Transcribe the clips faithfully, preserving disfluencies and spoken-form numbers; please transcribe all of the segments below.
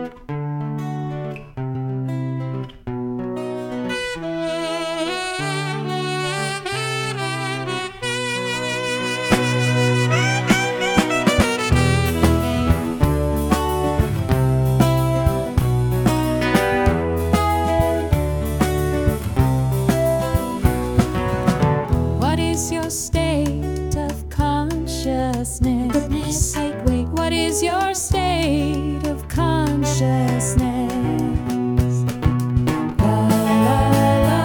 What is your state of consciousness? Wait, wait, what is your state of consciousness? La, la, la,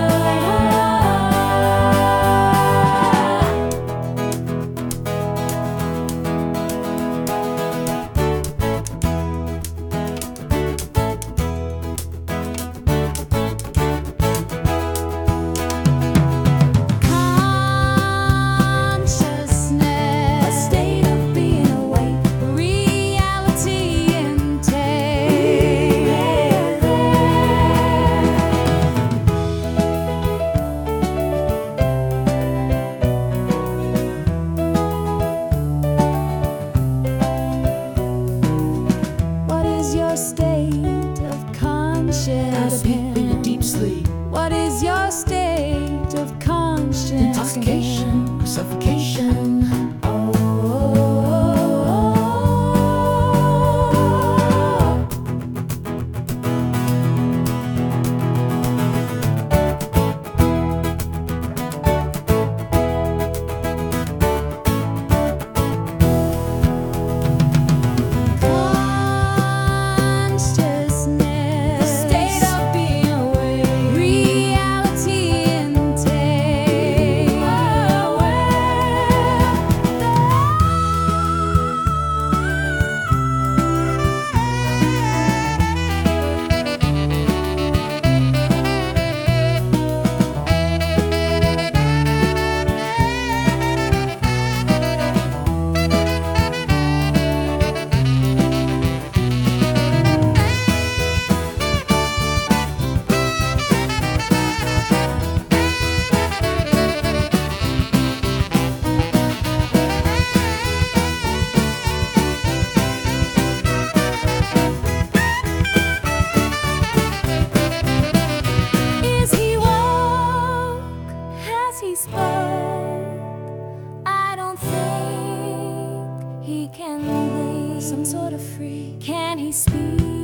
your state of consciousness? In a deep sleep, What is your state of consciousness? intoxication, suffocation. Oh, is he woke? Has he spoke? I don't think he can be some sort of freak. Can he speak?